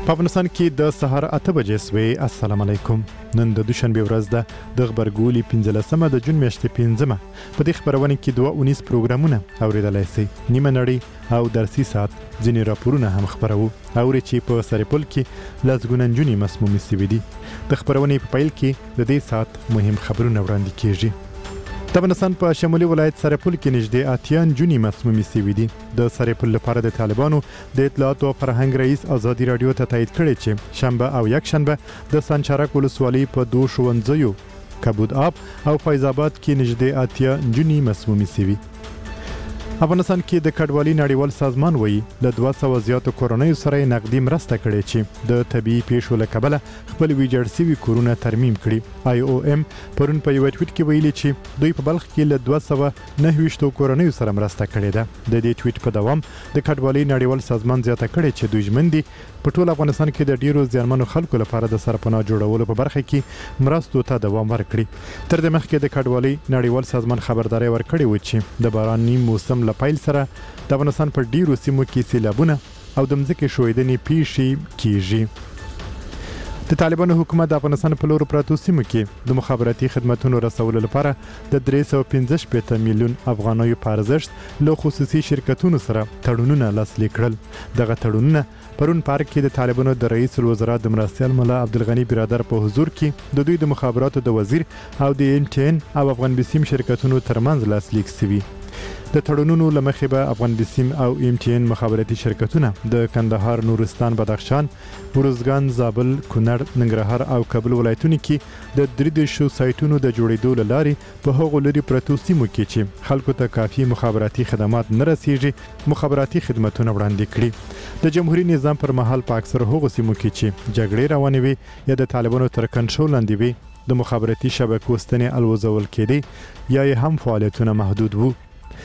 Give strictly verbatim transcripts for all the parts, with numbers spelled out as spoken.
په افغانستان کې د سهار اته بجې سوې. السلام علیکم. نن د دوشنبه ورځ ده د خبرګولي پنځلسمه د جون میاشتې پنځمه. په دې خبرونه کې دوه اونیز پروګرامونه اوریدلای شئ. نیمه نړۍ او درسي ساعت ځینې راپورونه هم خبرو. اوري چې په سرپل کې لسګونه نجونې مسمومې شوې دي. د خبرونې په پیل کې د دې ساعت مهم خبرونه وړاندې کیږي. د افغانستان په شمالي ولایت سرپل کې نږدې اتیا نجونې مسمومې شوې دي. د سرپل لپاره د طالبانو د اطلاعات او فرهنګ رئیس ازادي رادیو ته تایید کړی چې شنبه او یک شنبه د سنچرک ولسوالۍ په دوه ښوونځیو کبود آب او فیض آباد کې نږدې اتیا نجونې مسمومې شوې. افغانستان کې د کډوالۍ نړیوال سازمان وایي له دوه سوه زیاتو کورنیو سره نقدي مرسته کړې چې د طبي پیښو له کبله خپل ویجاړ شوي کورونه ترمیم کړي. آی او ام پرون په یو ټویټ کې ویلي چې دوی په بلخ کې له دوه سوه نهه ویشت کورنیو سره مرسته کړې ده. د دې ټویټ په دوام د کډوالۍ نړیوال سازمان زیاته کړې چې دوی ژمن دي په ټول افغانستان کې د ډیرو زیانمنو خلکو لپاره د سرپناه جوړولو په برخه کې مرستو ته دوام ورکړي. تر دې مخکې د کډوالۍ نړیوال سازمان خبرداري ورکړې و چې د باراني موسم له پیل سره د افغانستان په ډیرو سیمو کې سیلابونه او د مځکې ښویدنې پیښې کیږي. د طالبانو حکومت د افغانستان په لورو پراتو سیمو کې د مخابراتي خدماتونو رسولو لپاره د درې سوه پنځه شپېته میلیون افغانیو په ارزښت له خصوصي شرکتونو سره تړونونه لاسلیک کړل. دغه تړونونه پرون پارک کې د طالبانو د رئیس الوزرا د مرستیال ملا عبدالغنی برادر په حضور کې د دوی د مخابراتو د وزیر او د ایم ټي ان او افغان بسیم شرکتونو ترمنځ لاسلیک شوي. د تړونونو له مخې به افغان بسیم او ایم ټي ان مخابراتي شرکتونه د کندهار، نورستان، بدخشان، ارزګان، زابل، کونړ، ننګرهار او کابل ولایتونو کې د درې دیرشو سایټونو د جوړېدو له لارې په هغو لرې پرتو سیمو کې چې خلکو ته کافي مخابراتي خدمات نه رسیږي مخابراتي خدمتونه وړاندې کړي. د جمهوریت نظام پر مهال په اکثر هغو سیمو کې چې جګړې روانې وي یا د طالبانو تر کنټرول لاندې وي د مخابراتي شبکو ستنې الوزول کېدې یا یې هم فعالیتونه محدود وو.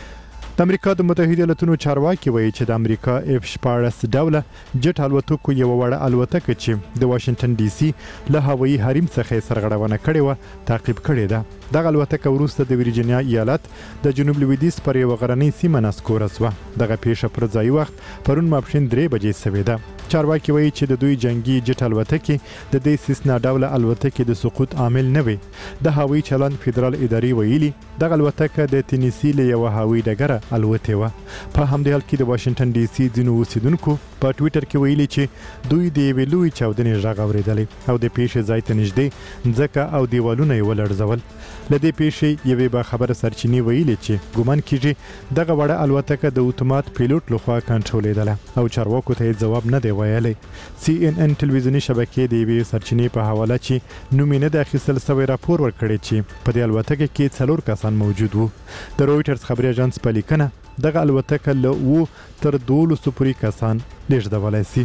د امریکا د متحده ایالاتونو چارواکي وایي چې د امریکا اف شپاړس ډوله جټ الوتکو یو وړه الوتکه چې د واشنگټن ډي سي له هوایي حریم څخه سرغړونه کړې و تعقیب کړې ده. دغه الوتکه وروسته د ویرجینیا ایالت د جنوب لویدیځ پر یو غرنۍ سیمه نسکوره شوه. دغه پیښه پر ځای وخت پرون ماپښین درې بجې شوې ده. چارواکي وایي چې د دوی جنگي جټ الوتکې د دې سیسنا ډوله الوتکې د سقوط عامل نه وي. د هوایي چلند فدرال ادارې ویلي دغه الوتکه د تینیسي له یو هوایي ډګره الوتې وه. په همدې حال کې د واشنگټن ډي سي ځینو اوسیدونکو په ټویټر کې ویلي چې دوی د یوې لویې چاودنې غږ اورېدلی او د پیښې ځای ته نږدې ځمکه او دیوالونه یې ولړزول. له دې پیښې یوې باخبره سرچینې ویلي چې ګومان کیږي دغه وړه الوتکه د اتومات پیلوټ لخوا کنټرولېدله او چارواکو ته یې ځواب نه دی ویلی. سی ان ان ټلویزیوني شبکې د یوې سرچینې په حواله چې نوم یې نه دی اخیستل سوی راپور ورکړی چې په دې الوتکه کې څلور کسان موجود وو. د رویټرز خبري اژانس په لیکنه دغه الوتکه له اوو تر دولسو پورې کسان لیږدولی سي.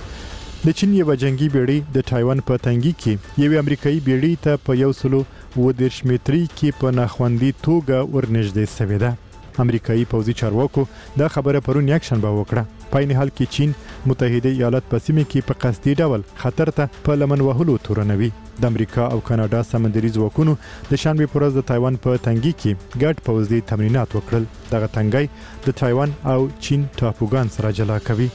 د چین یوه جنګي بیړۍ د تایوان په تنګي کې یوې امریکایي بیړۍ ته په یو سلو اووه دېرش متري کې په ناخوندي توګه ورنږدې سوې ده. امریکایي پوځي چارواکو دا خبره پرون یک شنبه وکړه. په عین حال کې چین متحده ایالات په سیمه کې په قصدي ډول خطر ته په لمن وهلو تورنوي. د امریکا او کاناډا سمندري ځواکونو د شنبې په ورځ د تایوان په تنګي کې ګډ پوځي تمرینات وکړل. دغه تنګی د تایوان او چین ټاپوګان سره جلا کوي.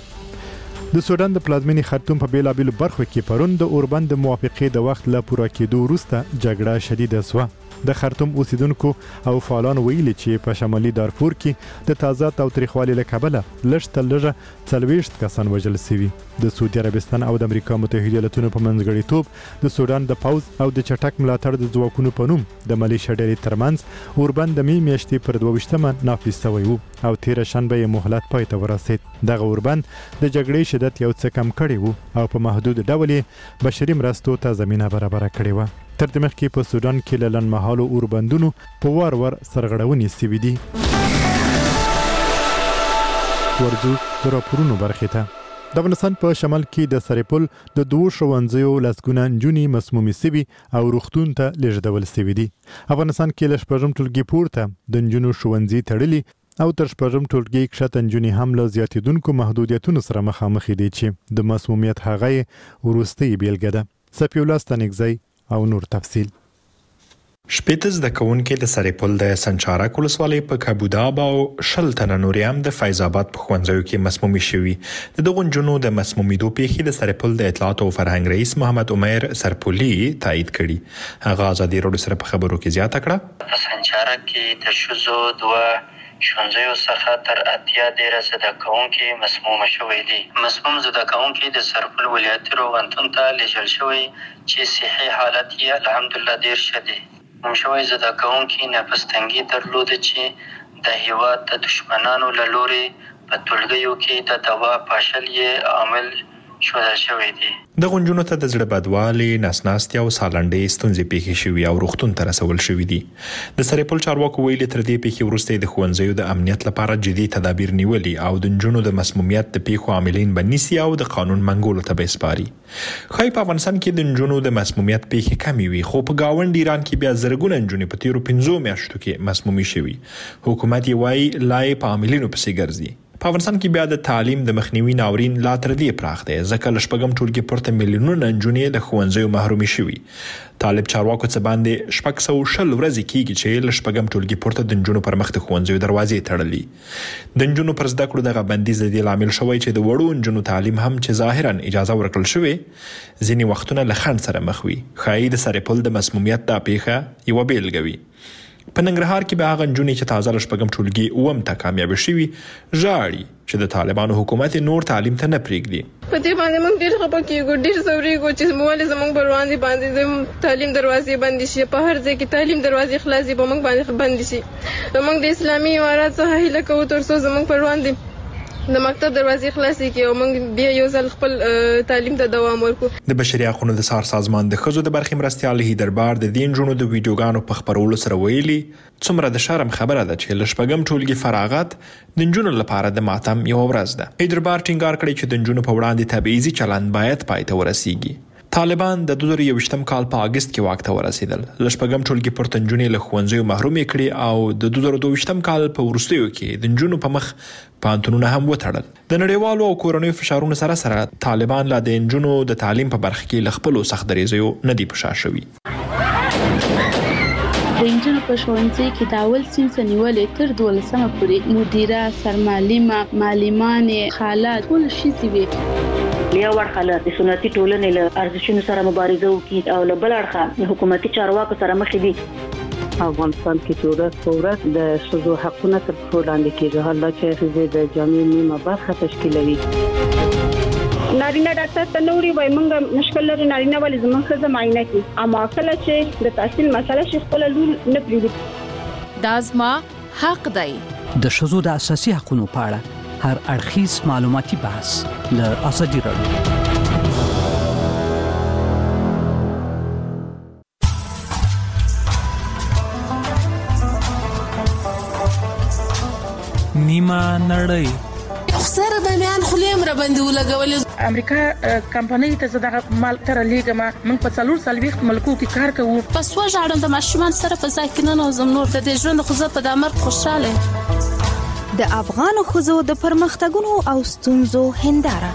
د سودان د پلازمینې خرطوم په بیلابیلو برخو کې پرون د اوربند د موافقې د وخت له پوره کېدو وروسته جګړه شدیده شوه. د خرطوم اوسیدونکو او فعالانو ویلي چې په شمالي دارفور کې د تازه تاوتریخوالي له کبله لږ تر لږه څلوېښت کسان وژل شوي. د سعودي عربستان او د امریکا متحده ایالاتونو په منځګړیتوب د سودان د پوځ او د چټک ملاتړ د ځواکونو په نوم د ملیشه ډلې ترمنځ اوربند د مې میاشتې پر دوه ویشتمه نافذ شوی و او تېره شنبه یې مهلت پای ته ورسید. دغه اوربند د جګړې شدت یو څه کم کړی و او په محدود ډول یې بشري مرستو ته زمینه برابره کړې وه. تر دې مخکې په سودان کې له لنډمهالو اوربندونو په وار وار سرغړونې شوي دي. ورځو د راپورونو برخې ته. د افغانستان په شمال کې د سرپل د دوو ښوونځیو لسګونه نجونې مسمومې شوي او روغتون ته لیږدول شوي دي. افغانستان کې له شپږم ټولګي پورته د نجونو ښوونځي تړلي او تر شپږم ټولګي کښته نجونې هم له زیاتېدونکو محدودیتونو سره مخامخ دي چې د مسمومیت هغه یې وروستۍ بیلګه ده. سپي الله ستانکزی او نور تفصیل. شپېته زده کوونکي د سرپل د سنچارک ولسوالۍ په کابوداب او شل تنه نورې هم د فیض آباد په ښوونځیو کې مسمومي شوي. د دغو نجونو د مسمومیدو پیښې د سرپل د اطلاعات او فرهنګ رئیس محمد عمر سرپولي تایید کړي. هغه ازادي راډیو سره په خبرو کې زیاته کړه. په سنچارک کې د ښځو دوه ښوونځیو څخه تر اتیا ډېره زده کوونکي مسمومه شوي دي. مسموم زده کوونکي د سرپل ولایتي روغتون ته لیږل شوي چې صحي حالت یې الحمدلله ډېر ښه دی. مسموم شوي زده کوونکي نفس تنګي درلوده چې د هېواد د دښمنانو له لورې په ټولګیو کې د دوا پاشل یې عامل شوه شوی دی. د غونجونو ته د زړه بدوالي، نسناستي او سالنډې ستونزې پیښې شوي او روغتون ته رسول شوي دي. د سرپل چارواکو ویلي تر دې پیښې وروسته د ښوونځیو د امنیت لپاره جدي تدابیر نیولي او د نجونو د مسمومیت د پیښو عاملین به نیسي او د قانون منګولو ته به سپاري. ښایي په افغانستان کې د نجونو د مسمومیت پیښې کمې وي، خو په ګاونډ ایران کې بیا زرګونه نجونې په تیرو پنځو میاشتو کې مسمومي شوي. حکومت یې وایي لا یې په عاملینو پسې ګرځي. په افغانستان کې بیا د تعلیم د مخنیوي ناورین لا تر دې پراخ دی، ځکه له شپږم ټولګي پورته میلیونونه نجونې د ښوونځیو محرومې شوي. طالب چارواکو څه باندې شپږ سوه شل ورځې کېږي چې له شپږم ټولګي پورته د نجونو پر مخ د ښوونځیو دروازې تړلي. د نجونو پر زده کړو دغه بندیز د دې لامل شوی چې د وړو نجونو تعلیم هم چې ظاهرا اجازه ورکړل شوې ځینې وختونه له خنډ سره مخ وي. ښایي د سرپل د مسمومیت دا پیښه یوه بیلګه وي. په ننګرهار کې به هغه نجونې چې تازه له شپږم ټولګي اووم ته کامیابه شوي ژاړي چې د طالبانو حکومت نور تعلیم ته نه پرېږدي. په دې باندې موږ ډېر خفه کېږو، ډېر ځورېږو چې ولې زموږ پر وړاندې باندې د تعلیم دروازې بندې شي. په هر ځای کې تعلیم دروازې خلاصې په موږ باندې بندې شي. موږ د اسلامي امارات څخه هیله کوو تر څو زموږ پر وړاندې د مکتب دروازې خلاصې کړي او موږ بیا یو ځل خپل تعلیم ته دوام ورکړو. د بشري حقوقو د څار سازمان د ښځو د برخې مرستیال هیدربار د دې نجونو د ویډیوګانو په خپرولو سره ویلي څومره د شرم خبره ده چې له شپږم ټولګي فراغت د نجونو لپاره د ماتم یوه ورځ ده. هیدربار ټینګار کړی چې د نجونو په وړاندې تبعیضي چلند باید پای ته ورسیږي. طالبان د دوه زره یوویشتم کال په اگست کې واک ته ورسېدل. له شپږم ټولګي پورته نجونې له ښوونځیو محرومې کړي او د دوه زره دوه ویشتم کال په وروستیو کې د نجونو په مخ پوهنتونونه هم وتړل. د نړیوالو او کورنیو فشارونو سره سره طالبان لا د نجونو د تعلیم په برخه کې له خپلو سخت دریځیو نه دي په شا شوي. د انجنونو په ښوونځي کې د اول صنف نیولې تر دولسمه پورې مدیره، سرمعلمه، معلمانې، خاله ټول ښځې وې. له یو اړخه د سنتي ټولنې له ارزښتونو سره مبارزه وکړي او له بل اړخه حکومتي چارواکو سره مخ دي. افغانستان کې چې ورځ په ورځ د ښځو حقونه تر پښو لاندې کېږي، حال دا چې ښځې د جامعې نیمه برخه تشکیلوي. نارینه ډاکټر ته نوري وای مونږ مشکل لري، نارینه ولې زموږ ښځه معاینه کوي، اما کله چې د تحصیل مسله شي خپل لور نه پریږدي. دا زما حق دی. د ښځو د اساسي حقوقو په اړه هر اړخیز معلوماتي بحث له ازادي راډیو. نیمه نړۍ سره د میان خلیم را باندې ولګولې. امریکا کمپنۍ ته زده مال تر لیګما موږ په څلور سلويخت ملکو کې کار کوو. پس وژاړم د ماشومان سره په ځکه نه زم نور د ژوند خو زه په دمر خوشاله. د افغان خزو د پرمختګونو او ستونزو هنداره.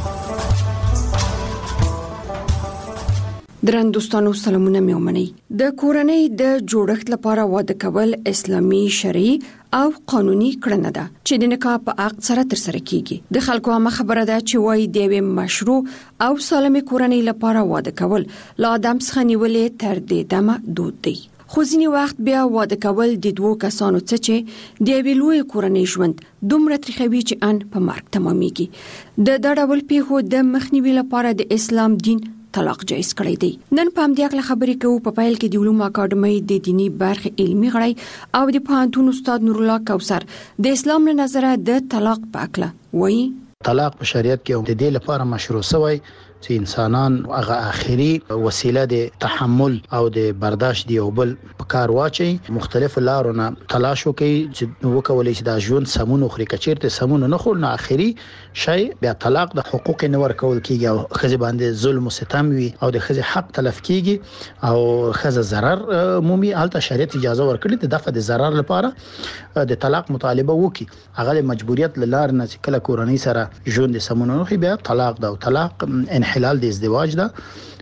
درن دوستانو سلامونه مې ومنئ. د کورنۍ د جوړښت لپاره واده کول اسلامي شرعي او قانوني کړنه ده چې د نکاح په عقد سره تر سره کیږي. د خلکو عامه خبره ده چې وایي د یوې مشروع او سالمې کورنۍ لپاره واده کول له آدم څخه نیولې تر دې دمه دود دی. خو ځینې وخت بیا واده کول د دوو کسانو څخه چې د یوې لوی کورنۍ ژوند دومره تریخوي چې ان په مرګ تمامېږي. د دا ډول پیښو د مخنیوي لپاره د اسلام دین طلاق جایز کړی دی. نن په همدې اړه خبرې کوو. په پیل کې د علومو اکاډمۍ د دینی برخې علمي غړی او د پوهنتون استاد نور الله کوثر د اسلام له نظره د طلاق په اړه وایي. طلاق په شریعت کې د دې لپاره مشروع شوی چې انسانان هغه آخري وسیله د تحمل او د برداشت دی او بل په کار واچي، مختلف لارونه تلاش وکړي چې وکولای شي د ژوند سمون خوري. کچیرته سمون نه خور نه آخري شي بیا طلاق د حقوق نه ورکول کیږي او خزه باندې ظلم او ستم وي او د خزه حق تلف کیږي او خزه ضرر مومي. البته شریعت اجازه ورکړي د دفع د ضرر لپاره د طلاق مطالبه وکړي. هغه مجبوریت لار نه کله کورنۍ سره ژوند سمون نه خوري بیا طلاق دا او طلاق انحلال د ازدواج ده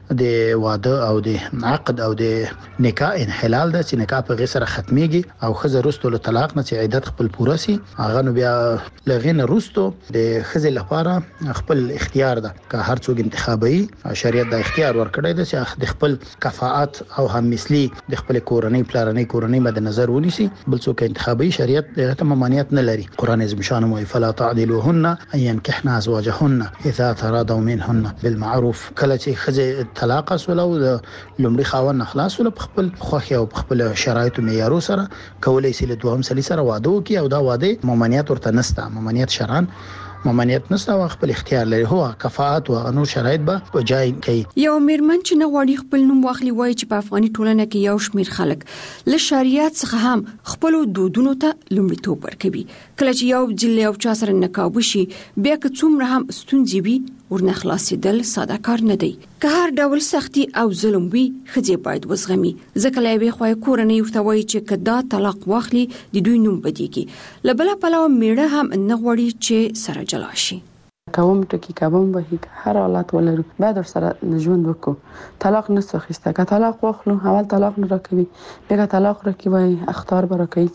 د واده او د عقد او د نکاح انحلال ده چې نکاح په غیر ختميږي او خزه رستو له طلاق نه چې عدت خپل پوره سي هغه نو بیا لغینه رستو د خزه لپاره خپل اختیار ده که هر څوک انتخابي شریعت د اختیار ورکړی ده چې د خپل کفاءت او هم مثلی د خپل کورنۍ پلانې کورنۍ مد نظر ونیسي بل څوک انتخابي شریعت ته ممانعت نه لري قران عظیم شان مو فلا تعدلوهن ان ينكحن ازواجهن اذا تراضوا منهن بالمعروف کله چې خزه طلاق وسولو د لومړي خاوند خلاص ول خپل خوخي او خپل شرایط معیارو سره کولای شي له دوهم سلی سره واده وکي او دا واده ممانعت ورته نسته ممانعت شرعن ممانعت نسته او خپل اختیار لري هو کفاءت او نور شرایط به په جای کې یو میرمن چې نه غواړي خپل نوم واخلي وایي چې په افغاني ټولنه کې یو شمیر خلک له شریعت څخه هم خپل دودونو ته لومړیتوب ورکوي کله چې یو جل یو چا سره نکاح وشي بیا که څومره هم ستونزې وي ورنه خلاصېدل ساده کار نه دی که هر ډول سختي او ظلم وي ښځې باید وزغمي ځکه له یوې خوا کورنۍ ورته وایي چې که دا طلاق واخلي د دوی نوم بدیږي له بله پلوه میړه هم نه غواړي چې سره جلا شي کوم ټکی کوم به هر حالت ولرو بعد سره ژوند وکړو طلاق نه څخسته که طلاق واخلو اول طلاق نه راکوي بیا طلاق راکوي اختیار برکوي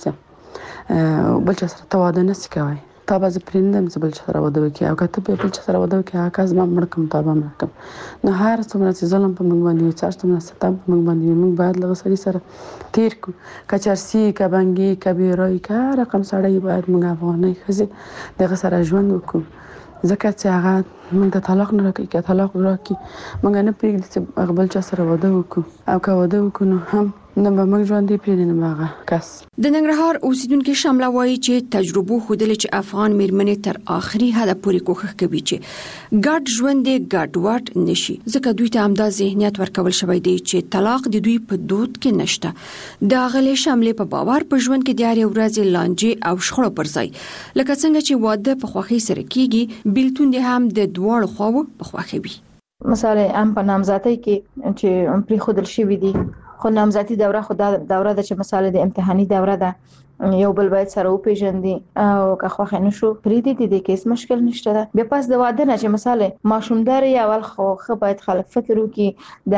څه بل څه سره تواده نه کوي تا به پرندم زبل سره واده وکي او کته په بل سره واده وکي هغه کس ما مړکم تا به مړکم نو هر څومره چې ظلم په موږ باندې چې څومره ستم په موږ باندې موږ باید له سړي سره تیر کو کچرسي کبنګي کبیرای کا رقم سړی باید موږ افغاني خزي دغه سره ژوند وکړو ځکه چې هغه موږ ته طلاق نه راکړي که طلاق راکړي موږ نه پرېږدي چې هغه بل چا سره واده وکړو او که واده وکړو نو هم نه به موږ ژوندي پرېږدي نه به هغه کس د ننګرهار اوسیدونکو شامله وایي چې تجربو ښودلې چې افغان میرمنې تر آخري حده پورې کوښښ کوي چې ګډ ژوند یې ګډوډ نشي ځکه دوی ته همدا ذهنیت ورکول شوی دی چې طلاق د دوی په دود کې نشته د هغې شاملې په باور په ژوند کې د هرې ورځې لانجې او شخړو پر ځای لکه څنګه چې واده په خوښۍ سره کیږي بیلتون دې هم د دواړو خواو په خوښۍ وي مثلا ام په نامزادۍ کې چې پرې خودل شوی دي خو نامزادي دوره خو دا دوره ده چې مثلا د امتحاني دوره ده یو بل باید سره وپیژندي او که خو خنه شو پریدي دي د کیس مشکل نشته ده بیا پس د واده نه چې مثلا ماشومدار اول خو خو باید خلک فکر وکړي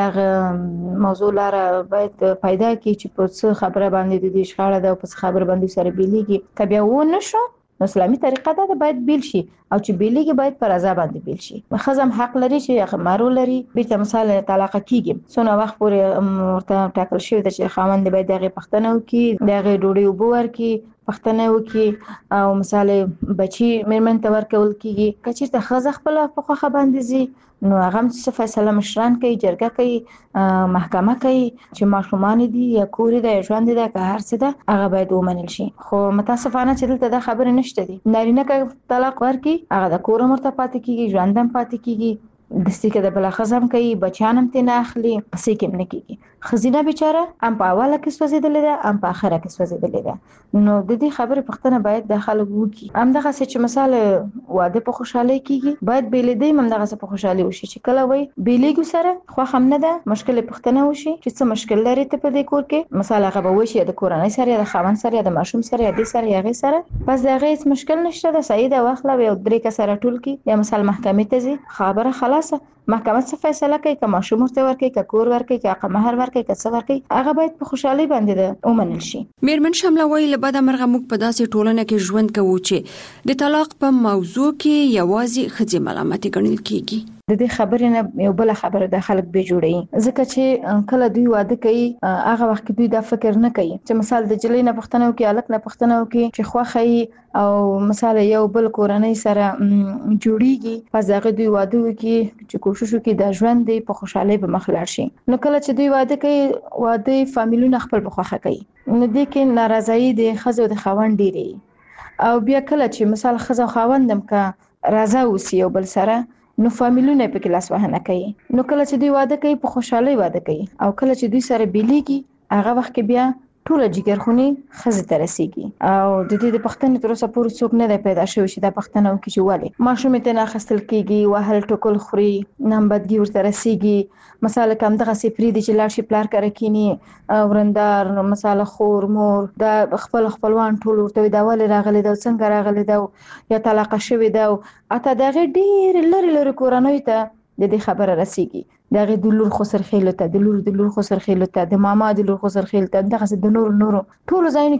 د موضوع لاره باید پیدا کړي چې په څه خبره باندې د شخړه ده او په خبره باندې سره بیلېږي کبه و نشو اسلامي طریقه ده باید بیل شي او چې بیلېږي باید پر رضا باندې بیل شي خزم حق لري چې مارو لري بیرته مثلا طلاق کیږي سونه وخت پورې ورته ټاکل شوی د چې خاوند باید دغه پښتنه وکي دغه ډوډۍ وبور کی پښتنه وکي او مثلا بچي مېرمن ته ورکول کیږي کچې ته خزه خپل په خوخه باندې زی نو هغه څه فیصله مشران کوي جرګه کوي محکمه کوي چې ماشومان دي یا کور دي یا ژوند دي که هر څه ده هغه باید ومنل شي خو متاسفانه چې دلته د خبره نشته دي نارینه که طلاق ورکي هغه د کور مرته پاتې کیږي ژوندم پاتې کیږي د سټیکه د بل خزم کوي بچانم ته نه اخلي سې کې نه کیږي خزینه بیچاره ام په اوله کې سوځیدلې ده ام په اخره کې سوځیدلې ده نو د دې خبرې پښتنه باید د خلکو وکي ام دغه چې مثال واده په خوشاله کیږي باید بیلېدې مم دغه په خوشاله وشي چې کله وای بیلېګو سره خو هم نه ده مشکل پښتنه وشي چې څه مشکل لري ته په دې کور کې مثال هغه به وشي د کورنۍ سره د خاوند سره د ماشوم سره د سره یغې سره بس دغه هیڅ مشکل نشته ده سیده واخله یو درې کا سره ټول کی یا مثال محکمې ته ځي خبره خلاصه محکمه څه فیصله کوي که ماشوم ورته ورکړي که کور ورکړي که حق مہر ورکړي که څه ورکړي هغه باید په خوشحالي باندې ده ومنل شي میرمن شامله وایي له بده مرغه موږ په داسې ټولنه کې ژوند کوو چې د طلاق په موضوع کې یوازې ښځې ملامتې ګڼل کیږي د دې خبرې نه یو بل خبره د خلک به جوړي ځکه چې کله دوی واده کوي هغه وخت دوی دا فکر نه کوي چې مثال د جلې نه پښتنه وکي الک نه پښتنه وکي چې خوخه او مثال یو بل کورنۍ سره جوړیږي پس هغه دوی واده وکي چې کوشش وکي د ژوند په خوشحالي به مخ لاړ شي نو کله چې دوی واده کوي واده فامیلونه خپل بخوخه کوي نو د کې ناراضي د خزو د خاوند ډیری او بیا کله چې مثال خزو خاوندم کا راضا وسی او بل سره نو فامیلونه په کلاس وهنه کوي نو کله چې دوی واده کوي په خوشحالي واده کوي او کله چې دوی سره بیلېږي هغه وخت کې بیا ټول جګرخونی خزه ترسيږي او د دې د پښتنې تر اوسه پورې څوک نه دی پیدا شوی چې د پښتنو کې چې والي ماشوم ته نه خستل کیږي وهل ټکل خوري نمبدګي ورته رسیږي مثلا کوم دغه سپری دي چې لاړ شي پلار کړه کینی ورندار مثلا خور مور د خپل خپلوان ټول ورته دا ول راغلي دا څنګه راغلي دا یا طلاق شوی دا اته دغه ډیر لری لری کورنۍ ته د دې خبره رسیږي دغه د لور خسر خېلو ته د لور د لور خسر خېلو ته د ماما د لور خسر خېلو ته دغه د نور نور ټول ځای